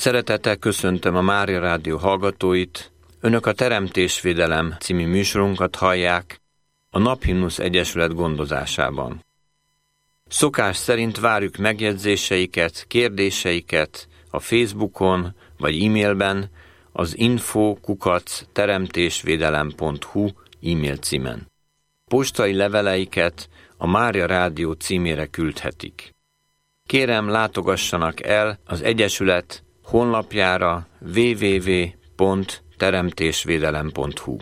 Szeretettel köszöntöm a Mária Rádió hallgatóit. Önök a Teremtésvédelem című műsorunkat hallják a Naphimnusz Egyesület gondozásában. Szokás szerint várjuk megjegyzéseiket, kérdéseiket a Facebookon vagy e-mailben az info@teremtésvédelem.hu e-mail címen. Postai leveleiket a Mária Rádió címére küldhetik. Kérem, látogassanak el az Egyesület honlapjára www.teremtésvédelem.hu.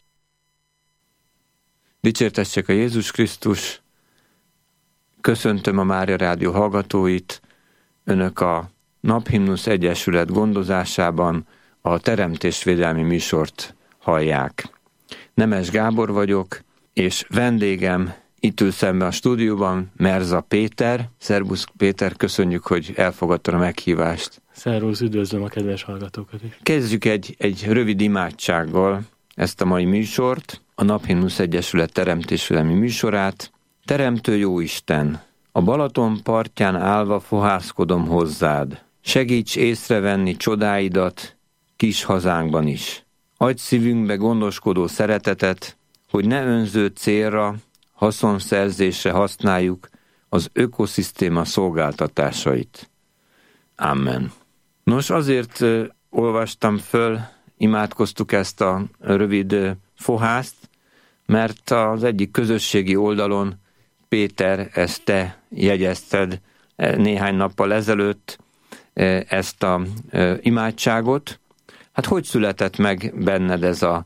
Dicsértessék a Jézus Krisztus! Köszöntöm a Mária Rádió hallgatóit. Önök a Naphimnusz Egyesület gondozásában a teremtésvédelmi műsort hallják. Nemes Gábor vagyok, és vendégem itt ül szemben a stúdióban Merza Péter. Szerbusz Péter, köszönjük, hogy elfogadtad a meghívást. Szervusz, üdvözlöm a kedves hallgatókat is. Kezdjük egy rövid imádsággal ezt a mai műsort, a Naphimnusz Egyesület teremtésvédelmi műsorát. Teremtő Jóisten, a Balaton partján állva fohászkodom hozzád. Segíts észrevenni csodáidat kis hazánkban is. Adj szívünkbe gondoskodó szeretetet, hogy ne önző célra, haszonszerzésre használjuk az ökoszisztéma szolgáltatásait. Amen. Nos, azért olvastam föl, imádkoztuk ezt a rövid fohászt, mert az egyik közösségi oldalon, Péter, ezt te jegyezted néhány nappal ezelőtt, ezt a imádságot. Hát hogy született meg benned ez a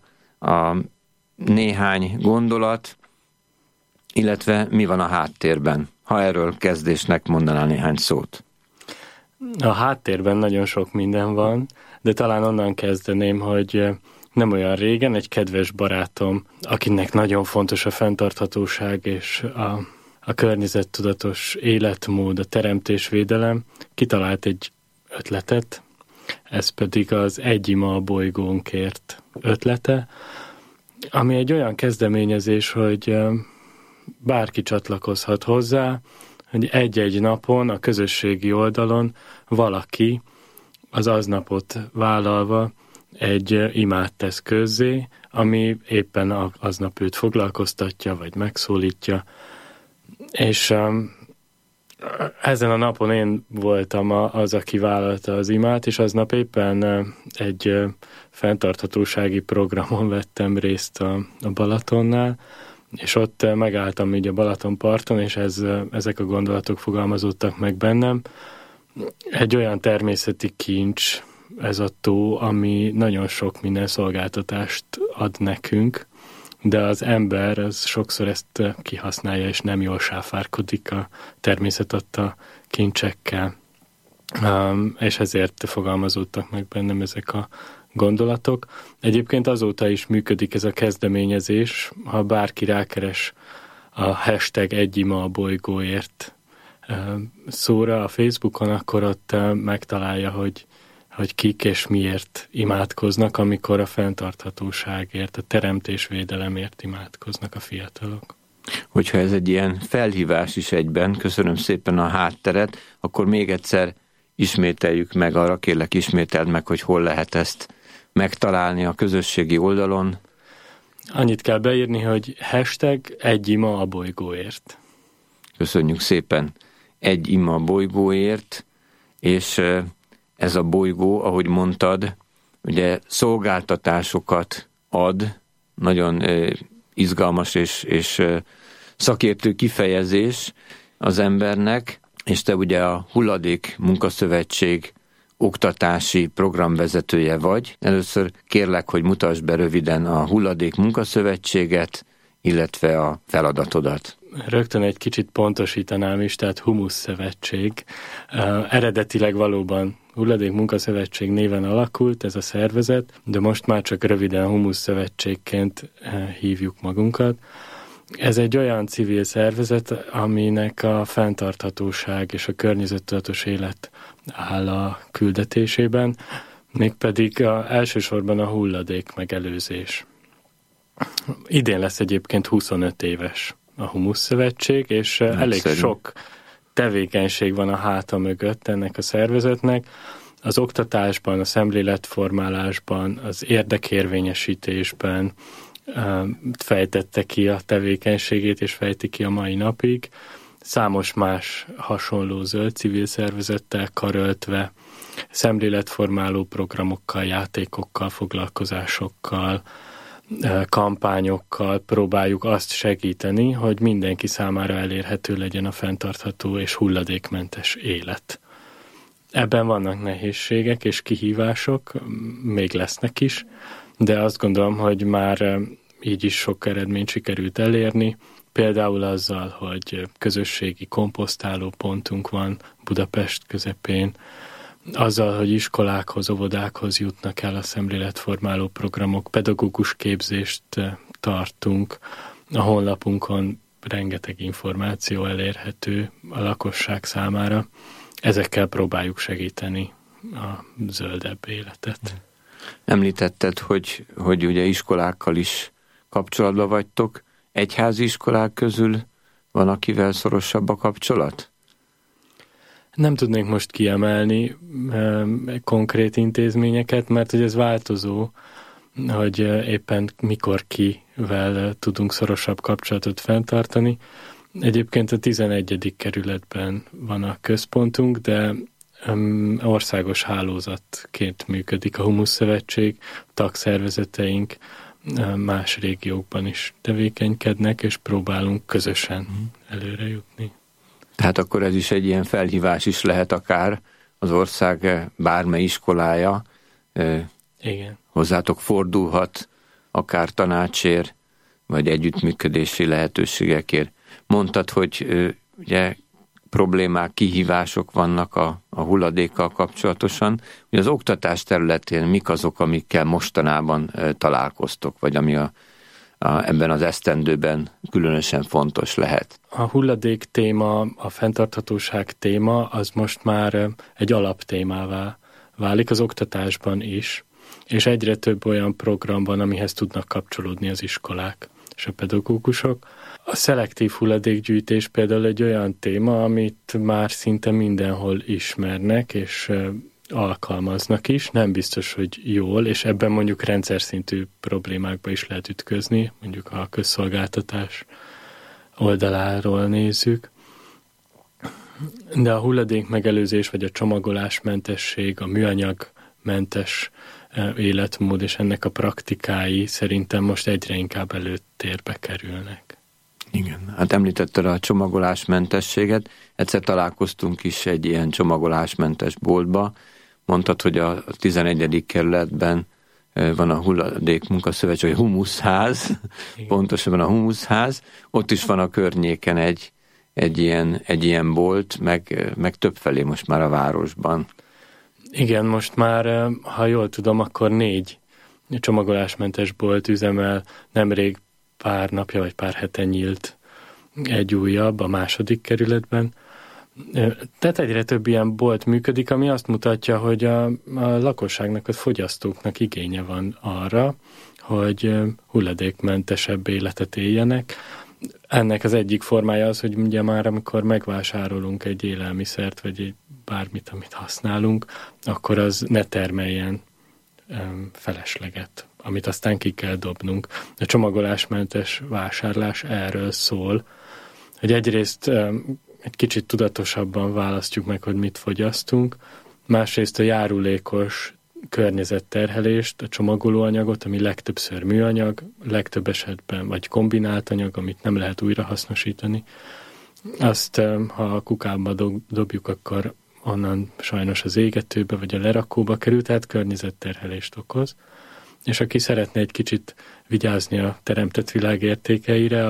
néhány gondolat, illetve mi van a háttérben, ha erről kezdésnek mondanál néhány szót? A háttérben nagyon sok minden van, de talán onnan kezdeném, hogy nem olyan régen egy kedves barátom, akinek nagyon fontos a fenntarthatóság és a környezettudatos életmód, a teremtésvédelem, kitalált egy ötletet, ez pedig az Egy ima a bolygónkért ötlete, ami egy olyan kezdeményezés, hogy bárki csatlakozhat hozzá, hogy egy-egy napon a közösségi oldalon valaki az aznapot vállalva egy imát tesz közzé, ami éppen aznap őt foglalkoztatja, vagy megszólítja. És ezen a napon én voltam az, aki vállalta az imát, és aznap éppen egy fenntarthatósági programon vettem részt a Balatonnál, és ott megálltam így a Balatonparton, és ezek a gondolatok fogalmazódtak meg bennem. Egy olyan természeti kincs ez a tó, ami nagyon sok minden szolgáltatást ad nekünk, de az ember az sokszor ezt kihasználja, és nem jól sáfárkodik a természet adta kincsekkel. És ezért fogalmazódtak meg bennem ezek a gondolatok. Egyébként azóta is működik ez a kezdeményezés, ha bárki rákeres a hashtag Egy ima a bolygóért szóra a Facebookon, akkor ott megtalálja, hogy kik és miért imádkoznak, amikor a fenntarthatóságért, a teremtésvédelemért imádkoznak a fiatalok. Hogyha ez egy ilyen felhívás is egyben, köszönöm szépen a hátteret, akkor még egyszer ismételjük meg, arra kérlek ismételd meg, hogy hol lehet ezt megtalálni a közösségi oldalon. Annyit kell beírni, hogy hashtag Egy ima a bolygóért. Köszönjük szépen. Egy ima a bolygóért, és ez a bolygó, ahogy mondtad, ugye szolgáltatásokat ad, nagyon izgalmas és szakértő kifejezés az embernek, és te ugye a Hulladék Munkaszövetség oktatási programvezetője vagy. Először kérlek, hogy mutasd be röviden a Hulladék Munkaszövetséget, illetve a feladatodat. Rögtön egy kicsit pontosítanám is, tehát Humusz Szövetség. Eredetileg valóban Hulladék Munkaszövetség néven alakult ez a szervezet, de most már csak röviden Humusz Szövetségként hívjuk magunkat. Ez egy olyan civil szervezet, aminek a fenntarthatóság és a környezettudatos élet áll a küldetésében, mégpedig elsősorban a hulladék megelőzés. Idén lesz egyébként 25 éves a Humusz Szövetség, és elég sok tevékenység van a háta mögött ennek a szervezetnek. az oktatásban, a szemléletformálásban, az érdekérvényesítésben fejtette ki a tevékenységét, és fejti ki a mai napig. Számos más hasonló zöld civil szervezettel karöltve, szemléletformáló programokkal, játékokkal, foglalkozásokkal, kampányokkal próbáljuk azt segíteni, hogy mindenki számára elérhető legyen a fenntartható és hulladékmentes élet. Ebben vannak nehézségek és kihívások, még lesznek is, de azt gondolom, hogy már így is sok eredményt sikerült elérni, például azzal, hogy közösségi komposztáló pontunk van Budapest közepén, azzal, hogy iskolákhoz, óvodákhoz jutnak el a szemléletformáló programok, pedagógus képzést tartunk, a honlapunkon rengeteg információ elérhető a lakosság számára. Ezekkel próbáljuk segíteni a zöldebb életet. Említetted, hogy ugye iskolákkal is kapcsolatban vagytok. Egyházi iskolák közül van, akivel szorosabb a kapcsolat? Nem tudnék most kiemelni konkrét intézményeket, mert hogy ez változó, hogy éppen mikor kivel tudunk szorosabb kapcsolatot fenntartani. Egyébként a 11. kerületben van a központunk, de országos hálózatként működik a Humusz Szövetség, tagszervezeteink más régiókban is tevékenykednek, és próbálunk közösen előre jutni. Tehát akkor ez is egy ilyen felhívás is lehet akár az ország bármely iskolája. Igen. Hozzátok fordulhat akár tanácsért, vagy együttműködési lehetőségekért. Mondtad, hogy ugye problémák, kihívások vannak a hulladékkal kapcsolatosan. Ugye az oktatás területén mik azok, amikkel mostanában találkoztok, vagy ami ebben az esztendőben különösen fontos lehet? A hulladék téma, a fenntarthatóság téma, az most már egy alaptémává válik az oktatásban is, és egyre több olyan program van, amihez tudnak kapcsolódni az iskolák és a pedagógusok. A szelektív hulladékgyűjtés például egy olyan téma, amit már szinte mindenhol ismernek, és alkalmaznak is, nem biztos, hogy jól, és ebben mondjuk rendszer szintű problémákba is lehet ütközni, mondjuk ha a közszolgáltatás oldaláról nézzük. De a hulladék megelőzés, vagy a csomagolásmentesség, a műanyagmentes életmód és ennek a praktikái szerintem most egyre inkább előtérbe kerülnek. Igen, hát említetted a csomagolásmentességet, egyszer találkoztunk is egy ilyen csomagolásmentes boltba, mondtad, hogy a 11. kerületben van a hulladék munkaszövetség, vagy humuszház, pontosabban a humuszház, ott is van a környéken egy ilyen bolt, meg többfelé most már a városban. Igen, most már, ha jól tudom, akkor 4 csomagolásmentes bolt üzemel, nemrég pár napja vagy pár hete nyílt egy újabb a 2. kerületben. Tehát egyre több ilyen bolt működik, ami azt mutatja, hogy a lakosságnak, a fogyasztóknak igénye van arra, hogy hulladékmentesebb életet éljenek. Ennek az egyik formája az, hogy ugye már amikor megvásárolunk egy élelmiszert, vagy egy bármit, amit használunk, akkor az ne termeljen felesleget, amit aztán ki kell dobnunk. A csomagolásmentes vásárlás erről szól, hogy egyrészt egy kicsit tudatosabban választjuk meg, hogy mit fogyasztunk, másrészt a járulékos környezetterhelést, a csomagolóanyagot, ami legtöbbször műanyag, legtöbb esetben vagy kombinált anyag, amit nem lehet újrahasznosítani. Azt, ha a kukába dobjuk, akkor onnan sajnos az égetőbe vagy a lerakóba kerül, tehát környezetterhelést okoz. És aki szeretne egy kicsit vigyázni a teremtett világ értékeire,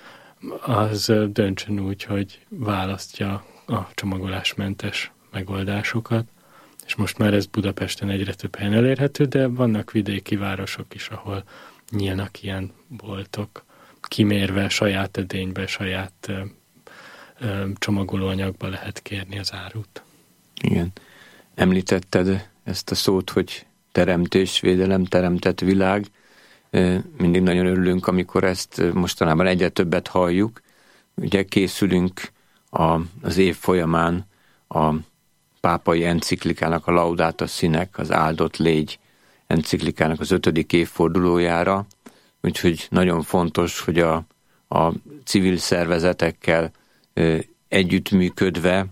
az döntsön úgy, hogy választja a csomagolásmentes megoldásokat. És most már ez Budapesten egyre több helyen elérhető, de vannak vidéki városok is, ahol nyílnak ilyen boltok, kimérve saját edénybe, saját csomagolóanyagba lehet kérni az árut. Igen. Említetted ezt a szót, hogy teremtésvédelem, teremtett világ. Mindig nagyon örülünk, amikor ezt mostanában egyre többet halljuk. Ugye készülünk az év folyamán a pápai enciklikának, a Laudato Sinek, az Áldott légy enciklikának az 5. évfordulójára, úgyhogy nagyon fontos, hogy a civil szervezetekkel együttműködve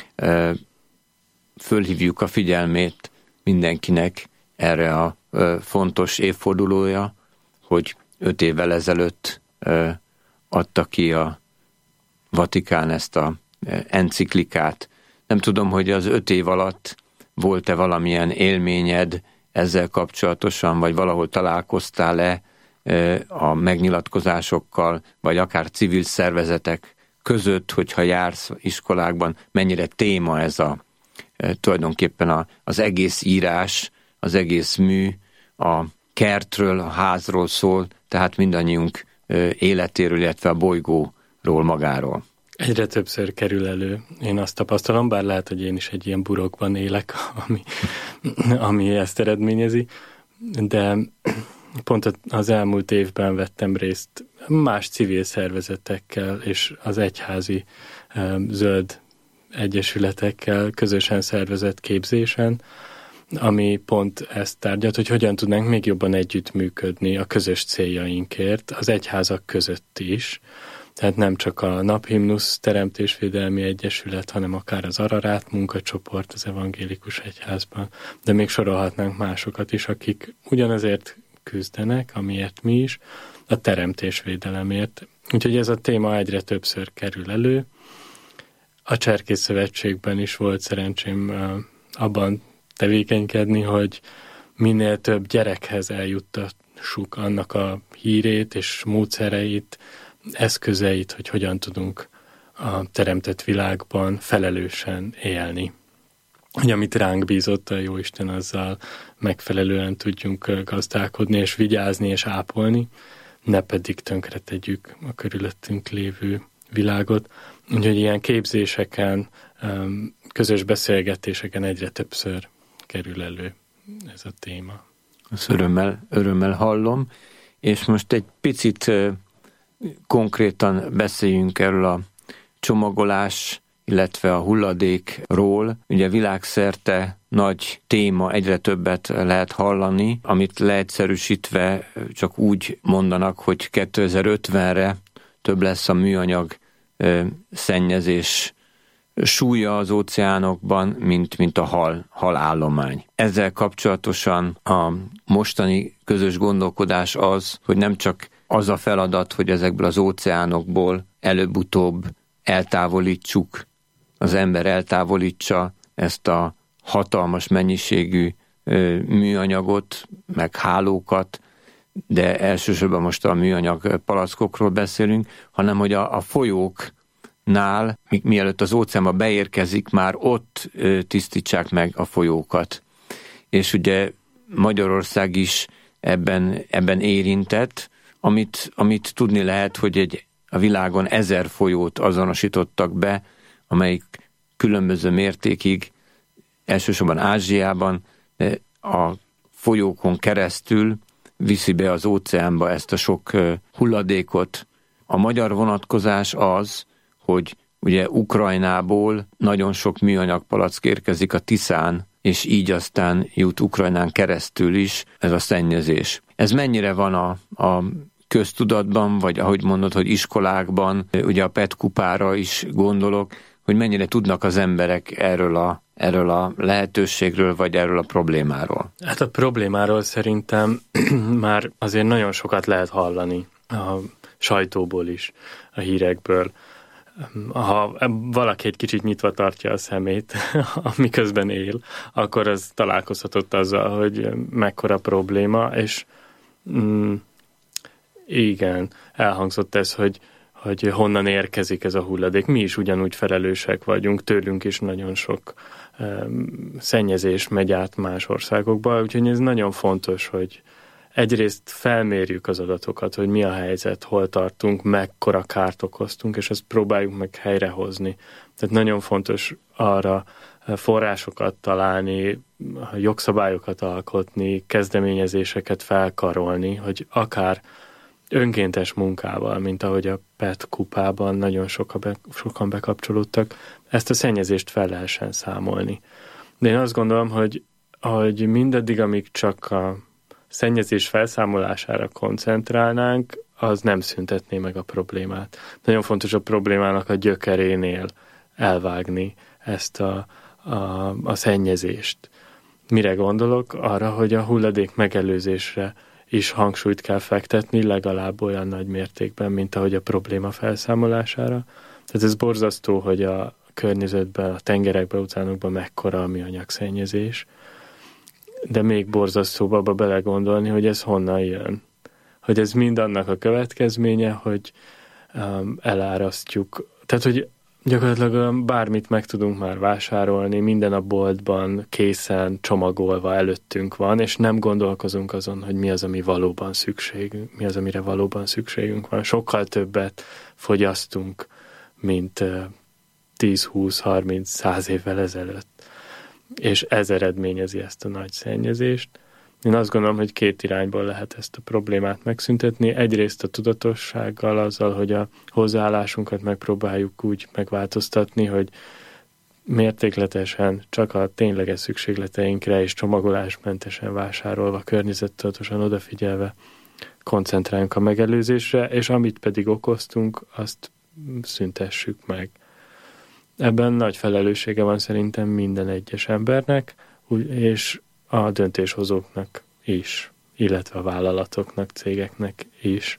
fölhívjuk a figyelmét mindenkinek erre a fontos évfordulója, hogy 5 évvel ezelőtt adta ki a Vatikán ezt a enciklikát. Nem tudom, hogy az 5 év alatt volt-e valamilyen élményed ezzel kapcsolatosan, vagy valahol találkoztál-e a megnyilatkozásokkal, vagy akár civil szervezetek között, hogyha jársz iskolákban, mennyire téma ez tulajdonképpen az egész írás, az egész mű, a kertről, a házról szól, tehát mindannyiunk életéről, illetve a bolygóról magáról. Egyre többször kerül elő. Én azt tapasztalom, bár lehet, hogy én is egy ilyen burokban élek, ami ezt eredményezi, de pont az elmúlt évben vettem részt más civil szervezetekkel és az egyházi zöld egyesületekkel közösen szervezett képzésen, ami pont ezt tárgyalt, hogy hogyan tudnánk még jobban együttműködni a közös céljainkért, az egyházak között is. Tehát nem csak a Naphimnusz Teremtésvédelmi Egyesület, hanem akár az Ararát munkacsoport az evangélikus egyházban, de még sorolhatnánk másokat is, akik ugyanazért küzdenek, amiért mi is, a teremtésvédelemért. Úgyhogy ez a téma egyre többször kerül elő. A Cserkész Szövetségben is volt szerencsém abban tevékenykedni, hogy minél több gyerekhez eljuttassuk annak a hírét és módszereit, eszközeit, hogy hogyan tudunk a teremtett világban felelősen élni. Hogy amit ránk bízott a Jóisten, azzal megfelelően tudjunk gazdálkodni, és vigyázni, és ápolni, ne pedig tönkretegyük a körülöttünk lévő világot. Úgyhogy ilyen képzéseken, közös beszélgetéseken egyre többször kerül elő ez a téma. Ezt örömmel hallom, és most egy picit konkrétan beszéljünk erről a csomagolás, illetve a hulladékról. Ugye világszerte nagy téma, egyre többet lehet hallani, amit leegyszerűsítve csak úgy mondanak, hogy 2050-re több lesz a műanyag szennyezés súlya az óceánokban, mint a halállomány. Ezzel kapcsolatosan a mostani közös gondolkodás az, hogy nem csak az a feladat, hogy ezekből az óceánokból előbb-utóbb eltávolítsuk, az ember eltávolítsa ezt a hatalmas mennyiségű műanyagot, meg hálókat, de elsősorban most a műanyag palackokról beszélünk, hanem hogy a folyóknál, mielőtt az óceánba beérkezik, már ott tisztítsák meg a folyókat. És ugye Magyarország is ebben érintett, amit tudni lehet, hogy a világon 1000 folyót azonosítottak be, amelyik különböző mértékig, elsősorban Ázsiában a folyókon keresztül viszi be az óceánba ezt a sok hulladékot. A magyar vonatkozás az, hogy ugye Ukrajnából nagyon sok műanyag palack érkezik a Tiszán, és így aztán jut Ukrajnán keresztül is ez a szennyezés. Ez mennyire van a köztudatban, vagy ahogy mondod, hogy iskolákban, ugye a PET kupára is gondolok, hogy mennyire tudnak az emberek erről a lehetőségről, vagy erről a problémáról? Hát a problémáról szerintem már azért nagyon sokat lehet hallani a sajtóból is, a hírekből. Ha valaki egy kicsit nyitva tartja a szemét, miközben él, akkor az találkozhatott azzal, hogy mekkora probléma, és igen, elhangzott ez, hogy honnan érkezik ez a hulladék. Mi is ugyanúgy felelősek vagyunk, tőlünk is nagyon sok szennyezés megy át más országokba, úgyhogy ez nagyon fontos, hogy egyrészt felmérjük az adatokat, hogy mi a helyzet, hol tartunk, mekkora kárt okoztunk, és ezt próbáljuk meg helyrehozni. Tehát nagyon fontos arra forrásokat találni, jogszabályokat alkotni, kezdeményezéseket felkarolni, hogy akár önkéntes munkával, mint ahogy a PET kupában nagyon sokan bekapcsolódtak, ezt a szennyezést fel lehessen számolni. De én azt gondolom, hogy mindaddig, amíg csak a szennyezés felszámolására koncentrálnánk, az nem szüntetné meg a problémát. Nagyon fontos a problémának a gyökerénél elvágni ezt a szennyezést. Mire gondolok? Arra, hogy a hulladék megelőzésre is hangsúlyt kell fektetni, legalább olyan nagy mértékben, mint ahogy a probléma felszámolására. Tehát ez borzasztó, hogy a környezetben, a tengerekben, óceánokban mekkora a műanyagszennyezés, de még borzasztóbb abba belegondolni, hogy ez honnan jön. Hogy ez mind annak a következménye, hogy elárasztjuk. Tehát, hogy gyakorlatilag bármit meg tudunk már vásárolni, minden a boltban készen, csomagolva előttünk van, és nem gondolkozunk azon, hogy mi az, ami valóban szükségünk, mi az, amire valóban szükségünk van. Sokkal többet fogyasztunk, mint 10-20-30-100 évvel ezelőtt. És ez eredményezi ezt a nagy szennyezést. Én azt gondolom, hogy két irányból lehet ezt a problémát megszüntetni. Egyrészt a tudatossággal, azzal, hogy a hozzáállásunkat megpróbáljuk úgy megváltoztatni, hogy mértékletesen csak a tényleges szükségleteinkre és csomagolásmentesen vásárolva, környezettudatosan odafigyelve koncentráljunk a megelőzésre, és amit pedig okoztunk, azt szüntessük meg. Ebben nagy felelőssége van szerintem minden egyes embernek, és a döntéshozóknak is, illetve a vállalatoknak, cégeknek is.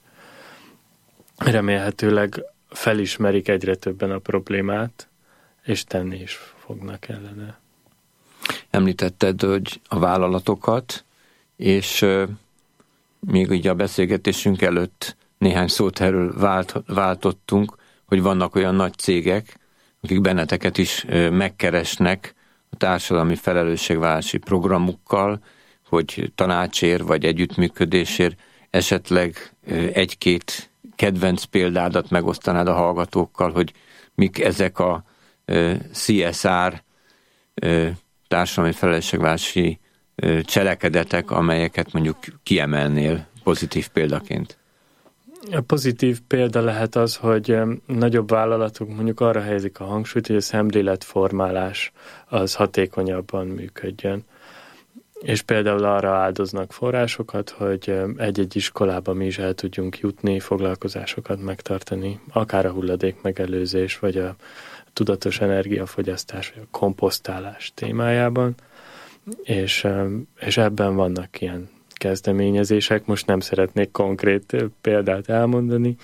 Remélhetőleg felismerik egyre többen a problémát, és tenni is fognak ellene. Említetted, hogy a vállalatokat, és még így a beszélgetésünk előtt néhány szót erről váltottunk, hogy vannak olyan nagy cégek, akik benneteket is megkeresnek a társadalmi felelősségvállalási programukkal, hogy tanácsért vagy együttműködésért esetleg egy-két kedvenc példádat megosztanád a hallgatókkal, hogy mik ezek a CSR társadalmi felelősségvállalási cselekedetek, amelyeket mondjuk kiemelnél pozitív példaként. A pozitív példa lehet az, hogy nagyobb vállalatok mondjuk arra helyezik a hangsúlyt, hogy a szemléletformálás az hatékonyabban működjön. És például arra áldoznak forrásokat, hogy egy-egy iskolába mi is el tudjunk jutni, foglalkozásokat megtartani, akár a hulladék megelőzés, vagy a tudatos energiafogyasztás, vagy a komposztálás témájában. És ebben vannak ilyen kezdeményezések, most nem szeretnék konkrét példát elmondani,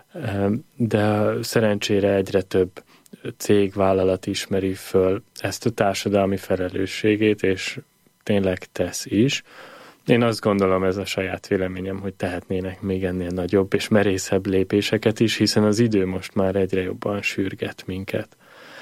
de szerencsére egyre több cég, vállalat ismeri föl ezt a társadalmi felelősségét, és tényleg tesz is. Én azt gondolom, ez a saját véleményem, hogy tehetnének még ennél nagyobb és merészebb lépéseket is, hiszen az idő most már egyre jobban sürget minket.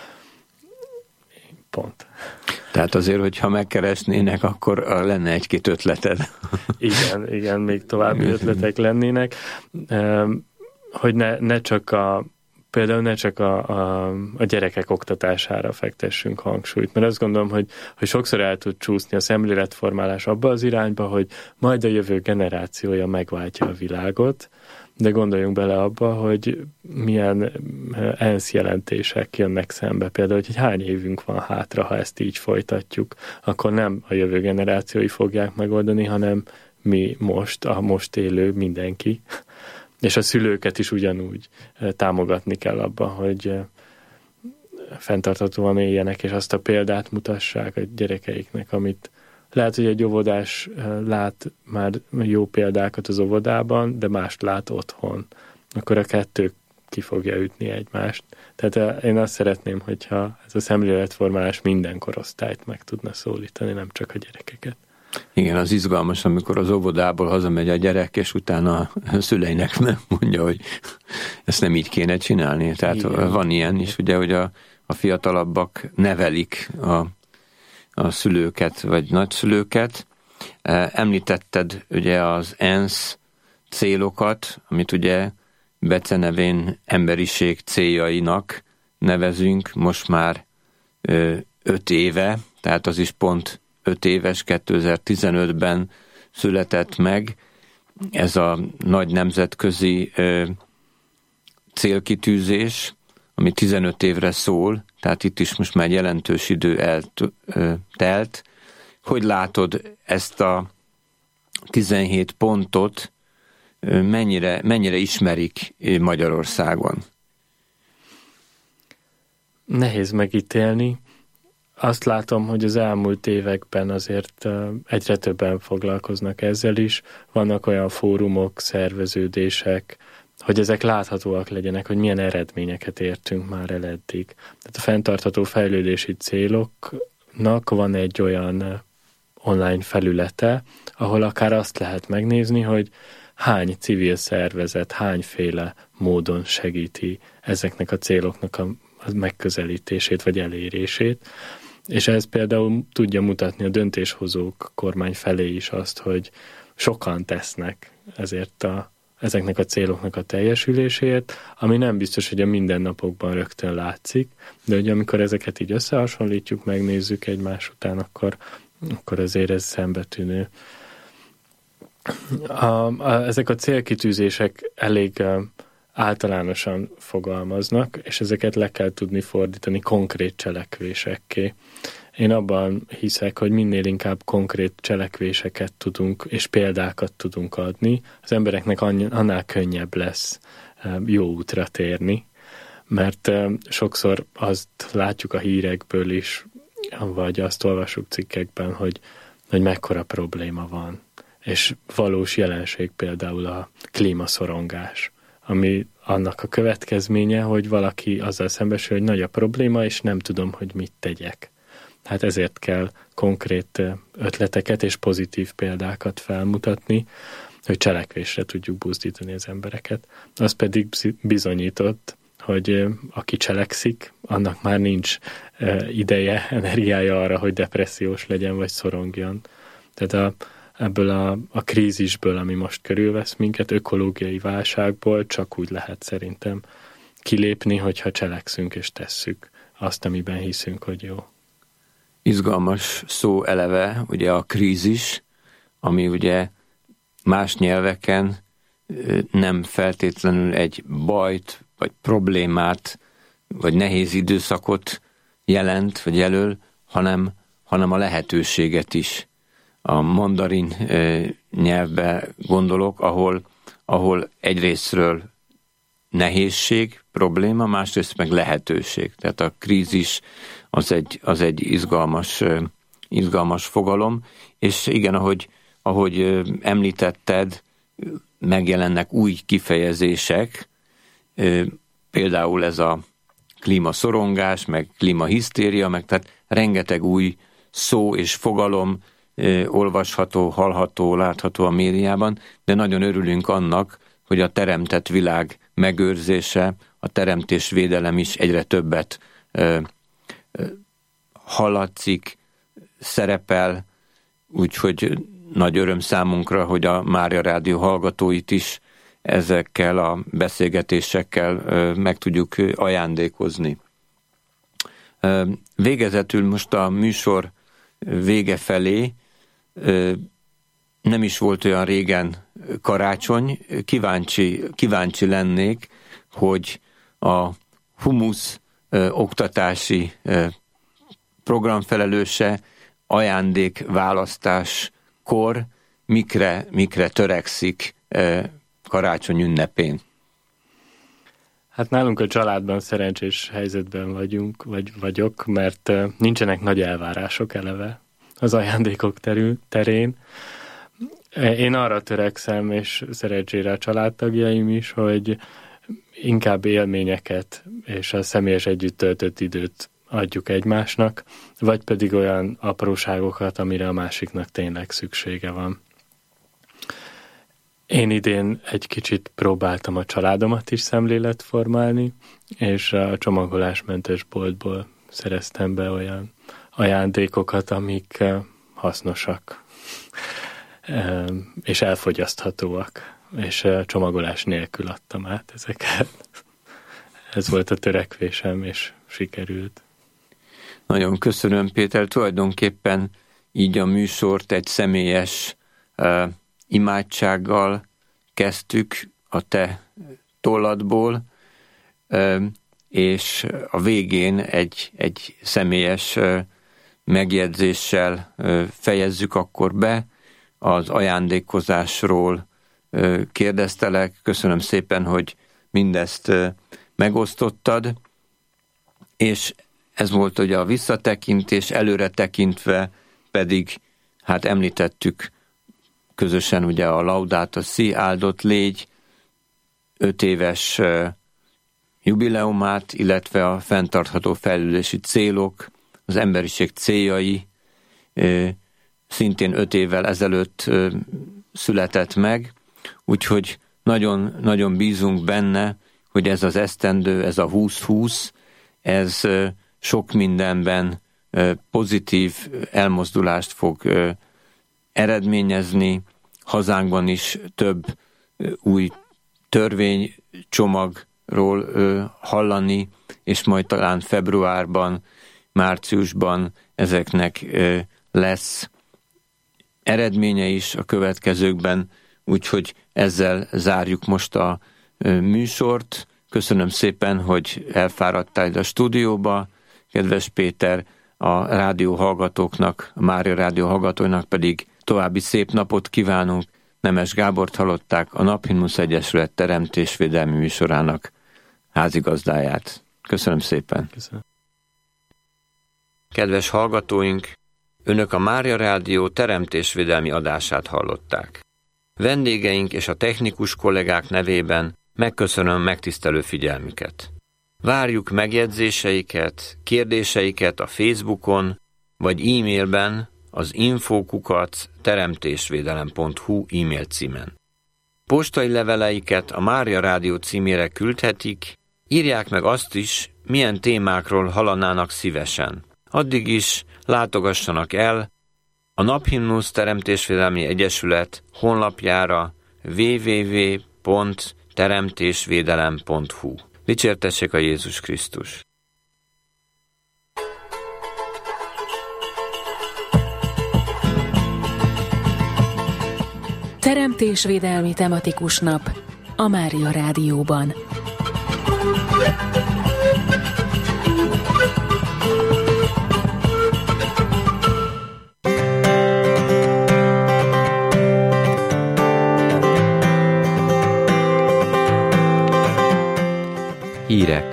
Pont. Tehát azért, hogyha megkeresnének, akkor lenne egy-két ötleted. Igen, még további ötletek lennének, hogy ne csak például ne csak a gyerekek oktatására fektessünk hangsúlyt, mert azt gondolom, hogy sokszor el tud csúszni a szemléletformálás abba az irányba, hogy majd a jövő generációja megváltja a világot, de gondoljunk bele abba, hogy milyen ENSZ jelentések jönnek szembe. Például, hogy hány évünk van hátra, ha ezt így folytatjuk, akkor nem a jövő generációi fogják megoldani, hanem mi most, a most élő mindenki. És a szülőket is ugyanúgy támogatni kell abban, hogy fenntarthatóan éljenek, és azt a példát mutassák a gyerekeiknek, amit lehet, hogy egy óvodás lát már jó példákat az óvodában, de mást lát otthon. Akkor a kettő ki fogja ütni egymást. Tehát én azt szeretném, hogyha ez a szemléletformálás minden korosztályt meg tudna szólítani, nem csak a gyerekeket. Igen, az izgalmas, amikor az óvodából hazamegy a gyerek, és utána a szüleinek mondja, hogy ezt nem így kéne csinálni. Tehát igen. Van ilyen is, ugye, hogy a fiatalabbak nevelik a szülőket, vagy nagyszülőket. Említetted ugye az ENSZ célokat, amit ugye becenevén emberiség céljainak nevezünk, most már 5 éve, tehát az is pont 5 éves, 2015-ben született meg. ez a nagy nemzetközi célkitűzés, ami 15 évre szól, tehát itt is most már jelentős idő eltelt. Hogy látod ezt a 17 pontot, mennyire ismerik Magyarországon? Nehéz megítélni. Azt látom, hogy az elmúlt években azért egyre többen foglalkoznak ezzel is. Vannak olyan fórumok, szerveződések, hogy ezek láthatóak legyenek, hogy milyen eredményeket értünk már el eddig. Tehát a fenntartható fejlődési céloknak van egy olyan online felülete, ahol akár azt lehet megnézni, hogy hány civil szervezet, hányféle módon segíti ezeknek a céloknak a megközelítését vagy elérését. És ez például tudja mutatni a döntéshozók kormány felé is azt, hogy sokan tesznek ezeknek a céloknak a teljesüléséért, ami nem biztos, hogy a mindennapokban rögtön látszik, de hogy amikor ezeket így összehasonlítjuk, megnézzük egymás után, akkor azért ez szembetűnő. Ezek a célkitűzések elég általánosan fogalmaznak, és ezeket le kell tudni fordítani konkrét cselekvésekké. Én abban hiszek, hogy minél inkább konkrét cselekvéseket tudunk, és példákat tudunk adni, az embereknek annál könnyebb lesz jó útra térni, mert sokszor azt látjuk a hírekből is, vagy azt olvasjuk cikkekben, hogy mekkora probléma van. És valós jelenség például a klímaszorongás, ami annak a következménye, hogy valaki azzal szembesül, hogy nagy a probléma, és nem tudom, hogy mit tegyek. Hát ezért kell konkrét ötleteket és pozitív példákat felmutatni, hogy cselekvésre tudjuk buzdítani az embereket. Az pedig bizonyított, hogy aki cselekszik, annak már nincs ideje, energiája arra, hogy depressziós legyen, vagy szorongjon. Tehát ebből a krízisből, ami most körülvesz minket, ökológiai válságból csak úgy lehet szerintem kilépni, hogyha cselekszünk és tesszük azt, amiben hiszünk, hogy jó. Izgalmas szó eleve, ugye a krízis, ami ugye más nyelveken nem feltétlenül egy bajt, vagy problémát, vagy nehéz időszakot jelent, vagy jelöl, hanem a lehetőséget is. A mandarin nyelvbe gondolok, ahol egyrésztről nehézség, probléma, másrészt meg lehetőség. Tehát a krízis az egy izgalmas fogalom, és igen, ahogy említetted, megjelennek új kifejezések, például ez a klímaszorongás, meg klímahisztéria, meg tehát rengeteg új szó és fogalom olvasható, hallható, látható a médiában, de nagyon örülünk annak, hogy a teremtett világ megőrzése, a teremtésvédelem is egyre többet hallatszik, szerepel, úgyhogy nagy öröm számunkra, hogy a Mária Rádió hallgatóit is ezekkel a beszélgetésekkel meg tudjuk ajándékozni. Végezetül most a műsor vége felé, nem is volt olyan régen karácsony, kíváncsi lennék, hogy a Humusz oktatási programfelelőse ajándékválasztáskor mikre törekszik karácsony ünnepén. Hát nálunk a családban szerencsés helyzetben vagyok, mert nincsenek nagy elvárások eleve az ajándékok terén. Én arra törekszem, és szerencsére a családtagjaim is, hogy inkább élményeket és a személyes együtt töltött időt adjuk egymásnak, vagy pedig olyan apróságokat, amire a másiknak tényleg szüksége van. Én idén egy kicsit próbáltam a családomat is szemléletformálni, és a csomagolásmentes boltból szereztem be olyan ajándékokat, amik hasznosak és elfogyaszthatóak, és csomagolás nélkül adtam át ezeket. Ez volt a törekvésem, és sikerült. Nagyon köszönöm, Péter. Tulajdonképpen így a műsort egy személyes imádsággal kezdtük a te tolladból, és a végén egy személyes megjegyzéssel fejezzük akkor be. Az ajándékozásról kérdeztelek. Köszönöm szépen, hogy mindezt megosztottad, és ez volt ugye a visszatekintés, előre tekintve pedig, hát említettük közösen ugye a Laudato Si, áldott légy 5 éves jubileumát, illetve a fenntartható fejlődési célok, az emberiség céljai szintén 5 évvel ezelőtt született meg, úgyhogy nagyon, nagyon bízunk benne, hogy ez az esztendő, ez a 2020, ez sok mindenben pozitív elmozdulást fog eredményezni. Hazánkban is több új törvénycsomagról hallani, és majd talán februárban, márciusban ezeknek lesz eredménye is a következőkben, úgyhogy ezzel zárjuk most a műsort. Köszönöm szépen, hogy elfáradtál ide a stúdióba, kedves Péter, a rádió hallgatóknak, a Mária Rádió hallgatóinak pedig további szép napot kívánunk. Nemes Gábort hallották, a Naphimnusz Egyesület teremtésvédelmi műsorának házigazdáját. Köszönöm szépen. Köszönöm. Kedves hallgatóink, önök a Mária Rádió teremtésvédelmi adását hallották. Vendégeink és a technikus kollégák nevében megköszönöm megtisztelő figyelmüket. Várjuk megjegyzéseiket, kérdéseiket a Facebookon, vagy e-mailben az info@teremtésvédelem.hu e-mail címen. Postai leveleiket a Mária Rádió címére küldhetik, írják meg azt is, milyen témákról hallanának szívesen. Addig is látogassanak el a Naphimnusz Teremtésvédelmi Egyesület honlapjára www.teremtésvédelem.hu. Dicsértessék a Jézus Krisztus! Teremtésvédelmi tematikus nap a Mária Rádióban. Hírek.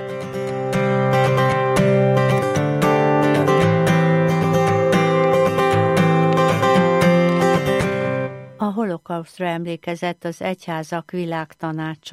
A holokausztra emlékezett az Egyházak Világtanácsa.